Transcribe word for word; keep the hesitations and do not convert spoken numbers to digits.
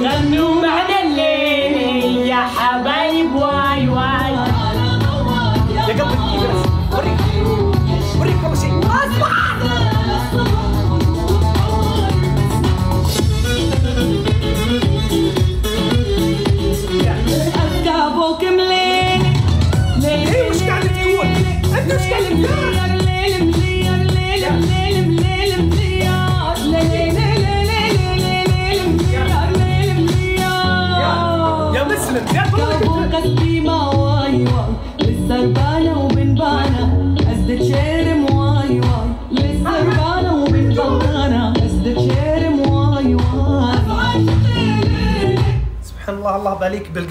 غنوا معنا الليل يا حبايب واي واي. يا قلبي دقيقة بس وريك وريك أول شيء. أسكابوك مليل ليل. إيه وش قاعد تقول؟ أنت وش قاعد تقول؟ ليل مليل ليل مليل مليل مليل ليل ليل ليل مليل. يا مسلم يا كابوك السيما واي واي للسربانة وبنبانة أزدت شيرم واي واي للسربانة وبنبانة أزدت شيرم واي واي. سبحان الله الله باليك بال